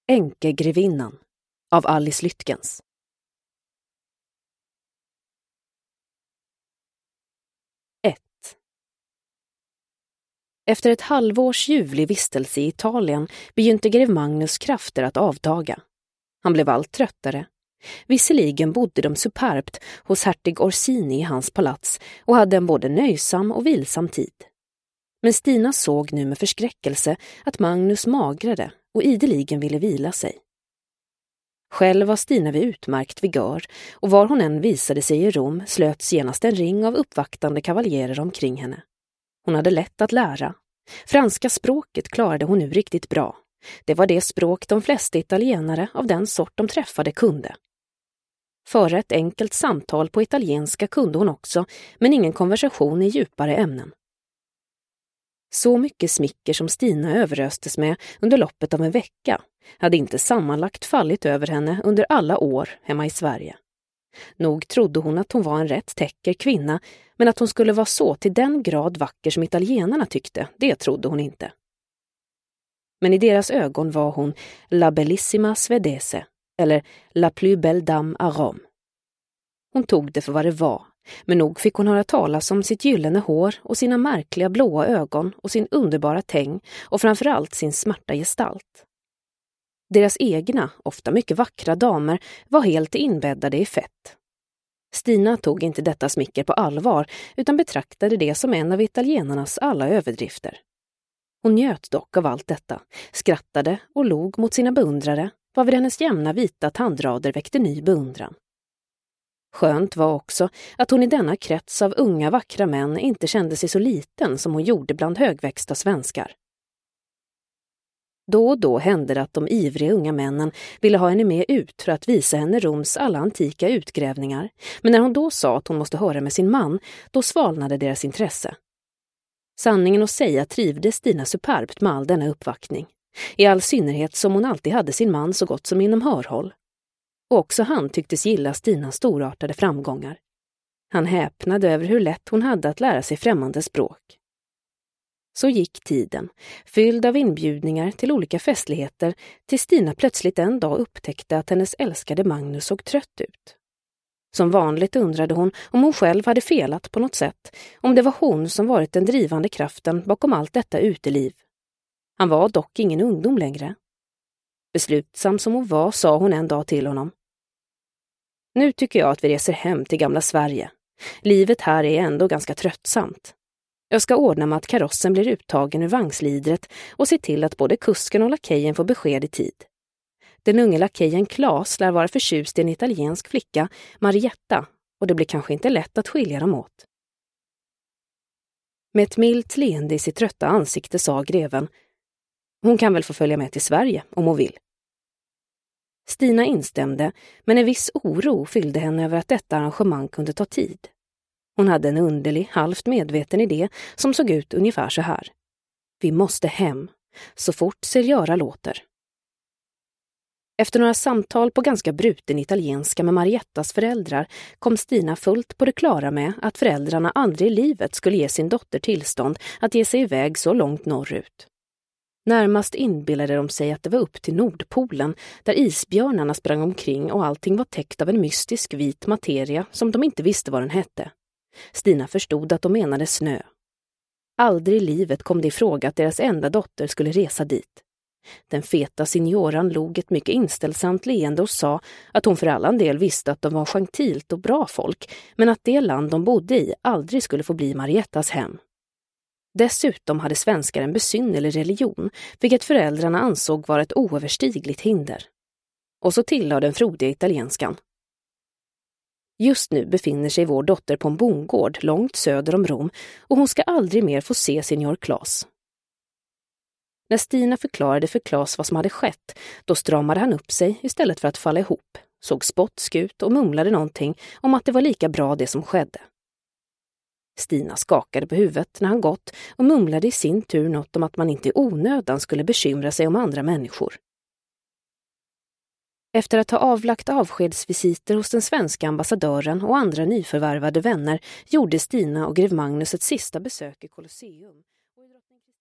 Enkegrevinnan av Alice Lytkens. 1. Efter ett halvårs ljuvlig vistelse i Italien begynte grev Magnus krafter att avtaga. Han blev allt tröttare. Visserligen bodde de superbt hos hertig Orsini i hans palats och hade en både nöjsam och vilsam tid. Men Stina såg nu med förskräckelse att Magnus magrade och ideligen ville vila sig. Själv var Stina vid utmärkt vigör och var hon än visade sig i Rom slöts genast en ring av uppvaktande kavaljerer omkring henne. Hon hade lätt att lära. Franska språket klarade hon nu riktigt bra. Det var det språk de flesta italienare av den sort de träffade kunde. Föra ett enkelt samtal på italienska kunde hon också, men ingen konversation i djupare ämnen. Så mycket smicker som Stina överöstes med under loppet av en vecka hade inte sammanlagt fallit över henne under alla år hemma i Sverige. Nog trodde hon att hon var en rätt täcker kvinna, men att hon skulle vara så till den grad vacker som italienarna tyckte, det trodde hon inte. Men i deras ögon var hon la bellissima svedese, eller la plus belle dame à Rome. Hon tog det för vad det var, men nog fick hon höra talas om sitt gyllene hår och sina märkliga blåa ögon och sin underbara täng och framförallt sin smarta gestalt. Deras egna, ofta mycket vackra damer var helt inbäddade i fett. Stina tog inte detta smicker på allvar utan betraktade det som en av italienarnas alla överdrifter. Hon njöt dock av allt detta, skrattade och log mot sina beundrare, varvid hennes jämna vita tandrader väckte ny beundran. Skönt var också att hon i denna krets av unga vackra män inte kände sig så liten som hon gjorde bland högväxta svenskar. Då och då hände det att de ivriga unga männen ville ha henne med ut för att visa henne Roms alla antika utgrävningar, men när hon då sa att hon måste höra med sin man, då svalnade deras intresse. Sanningen att säga trivdes Stina superbt med all denna uppvaktning, i all synnerhet som hon alltid hade sin man så gott som inom hörhåll. Och också han tycktes gilla Stinas storartade framgångar. Han häpnade över hur lätt hon hade att lära sig främmande språk. Så gick tiden, fylld av inbjudningar till olika festligheter, till Stina plötsligt en dag upptäckte att hennes älskade Magnus såg trött ut. Som vanligt undrade hon om hon själv hade felat på något sätt, om det var hon som varit den drivande kraften bakom allt detta uteliv. Han var dock ingen ungdom längre. Beslutsam som hon var sa hon en dag till honom: "Nu tycker jag att vi reser hem till gamla Sverige. Livet här är ändå ganska tröttsamt. Jag ska ordna med att karossen blir uttagen ur vagnslidret och se till att både kusken och lakejen får besked i tid. Den unge lakejen Klas lär vara förtjust i en italiensk flicka, Marietta, och det blir kanske inte lätt att skilja dem åt." Med ett milt leende i sitt trötta ansikte sa greven: "Hon kan väl få följa med till Sverige om hon vill." Stina instämde, men en viss oro fyllde henne över att detta arrangemang kunde ta tid. Hon hade en underlig, halvt medveten idé som såg ut ungefär så här: "Vi måste hem, så fort Sergöra låter." Efter några samtal på ganska bruten italienska med Mariettas föräldrar kom Stina fullt på det klara med att föräldrarna aldrig i livet skulle ge sin dotter tillstånd att ge sig iväg så långt norrut. Närmast inbillade de sig att det var upp till Nordpolen, där isbjörnarna sprang omkring och allting var täckt av en mystisk vit materia som de inte visste vad den hette. Stina förstod att de menade snö. Aldrig i livet kom det i fråga att deras enda dotter skulle resa dit. Den feta signoran log ett mycket inställsamt leende och sa att hon för allan del visste att de var gentilt och bra folk, men att det land de bodde i aldrig skulle få bli Mariettas hem. Dessutom hade svenskar en besynnerlig religion, vilket föräldrarna ansåg vara ett oöverstigligt hinder. Och så tillade den frodiga italienskan: "Just nu befinner sig vår dotter på en bondgård långt söder om Rom och hon ska aldrig mer få se signor Klas." När Stina förklarade för Klas vad som hade skett, då stramade han upp sig istället för att falla ihop, såg spottsk ut och mumlade någonting om att det var lika bra det som skedde. Stina skakade på huvudet när han gått och mumlade i sin tur något om att man inte i onödan skulle bekymra sig om andra människor. Efter att ha avlagt avskedsvisiter hos den svenska ambassadören och andra nyförvärvade vänner gjorde Stina och grev Magnus ett sista besök i Colosseum.